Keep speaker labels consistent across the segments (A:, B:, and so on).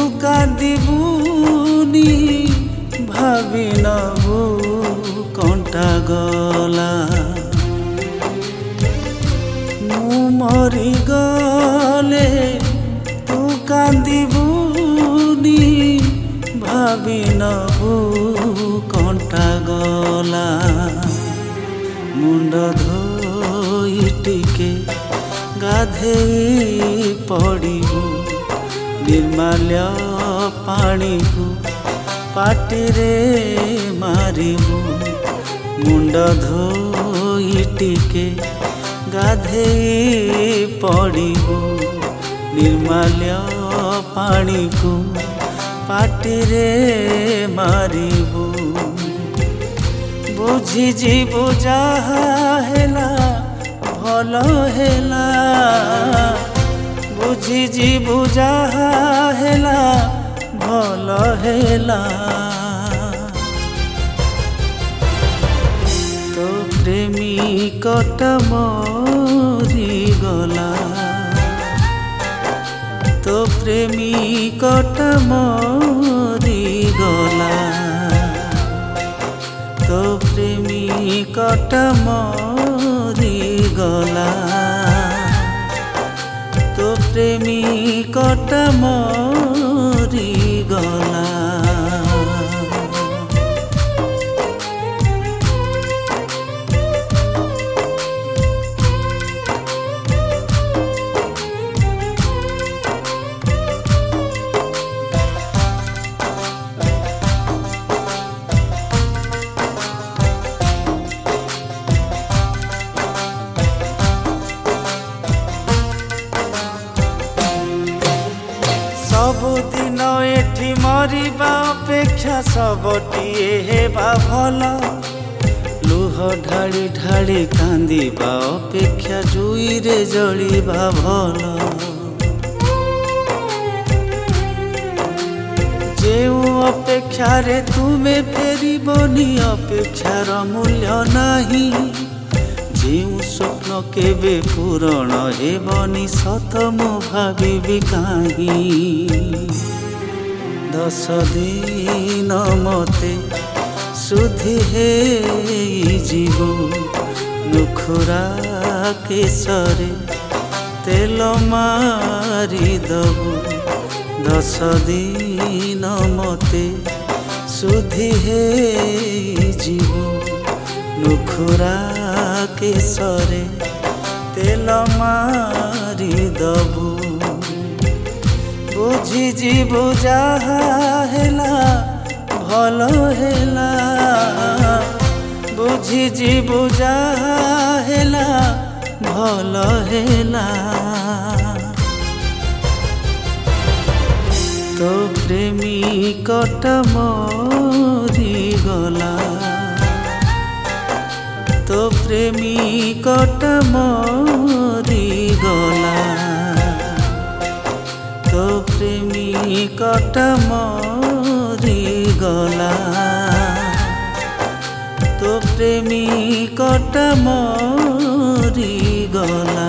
A: କାନ୍ଦିବୁନି ଭାବି ନବୁ କଣ୍ଟା ଗଲା ମୁଁ ମରିଗଲେ ତୁ କାନ୍ଦିବୁନି ଭାବି ନବୁ କଣ୍ଟା ଗଲା ମୁଣ୍ଡ ଧୋଇ ଟିକେ ଗାଧେଇ ପଡ଼ିବୁ ନିର୍ମାଲ୍ୟ ପାଣିକୁ ପାଟିରେ ମାରିବୁ ମୁଣ୍ଡ ଧୋଇ ଟିକେ ଗାଧେଇ ପଡ଼ିବୁ ନିର୍ମାଲ୍ୟ ପାଣିକୁ ପାଟିରେ ମାରିବୁ ବୁଝିଯିବୁ ଯାହା ହେଲା ଭଲ ହେଲା ବୁଝିଯିବୁ ଯାହା ହେଲା ଭଲ ହେଲା ତୋ ପ୍ରେମିକଟା ମରିଗଲା ତୋ ପ୍ରେମିକଟା ମରିଗଲା ତୋ ପ୍ରେମିକଟା ମରିଗଲା ତୋ ପ୍ରେମିକଟା ମରିଗଲା ସବୁଦିନ ଏଠି ମରିବା ଅପେକ୍ଷା ସବୁଟିଏ ହେବା ଭଲ ଲୁହ ଢାଳି ଢାଳି କାନ୍ଦିବା ଅପେକ୍ଷା ଜୁଇରେ ଜଳିବା ଭଲ ଯେଉଁ ଅପେକ୍ଷାରେ ତୁମେ ଫେରିବନି ଅପେକ୍ଷାର ମୂଲ୍ୟ ନାହିଁ ଯେଉଁ ସ୍ୱପ୍ନ କେବେ ପୂରଣ ହେବନି ସତ ମୁଁ ଭାବିବି କାହିଁ 10 ଦିନ ମତେ ସୁଧି ହେଇଯିବ ନୁଖୁରା କେଶରେ ତେଲ ମାରିଦବୁ 10 ଦିନ ମତେ ସୁଧି ହେଇଯିବ ନୁଖୁରା କେଶରେ ତେଲ ମାରିଦବୁ ବୁଝିଯିବୁ ଯାହା ହେଲା ଭଲ ହେଲା ବୁଝିଯିବୁ ଯାହା ହେଲା ଭଲ ହେଲା ତୋ ପ୍ରେମିକଟା ମରିଗଲା ତୋ ପ୍ରେମିକଟା ମରିଗଲା ତୋ ପ୍ରେମିକଟା ମରିଗଲା ତୋ ପ୍ରେମିକଟା ମରିଗଲା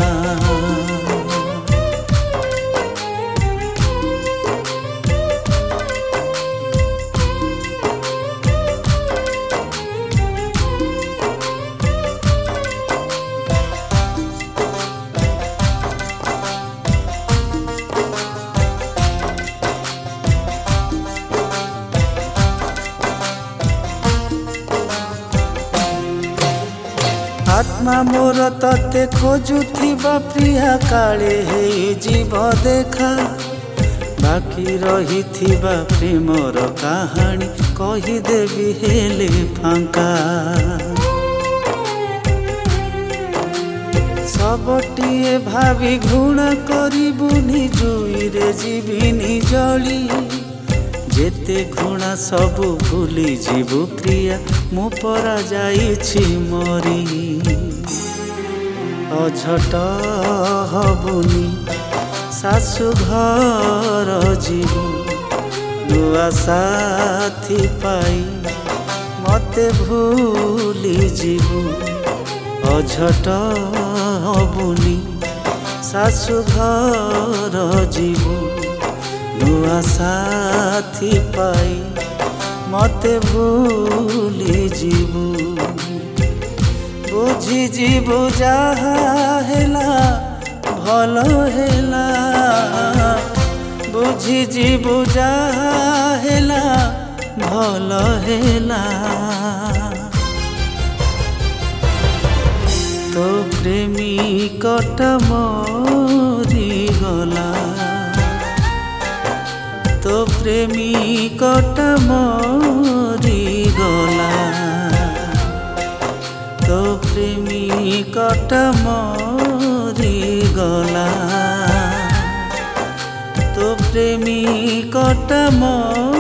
A: आत्मा मोर तते खोजुथिबा प्रिया काले हेजिब देखा बाकी रहिथिबा प्रेमर कहानी कहिदेबी हेले फांका सबटिए भावी घृणा करिबुनी जुईरे जीविनी जली जेते घृणा सबु भूली जीवु प्रिया मु परा जाइछि मरी अझट हबुनी सासु घर जीवु नुआ साथी पाई मते भूली जीवु अझट हबुनी सासु घर जीवु नुआ साथी पाई मते भूली जीवु बुझी जीवु जहा हेला भल हेला बुझी जीवु जहा हेला भल हेला तो प्रेमिकटा मरी गला तो प्रेमिकटा मरी गला तो प्रेमिकटा मरी गला तो प्रेमिकटा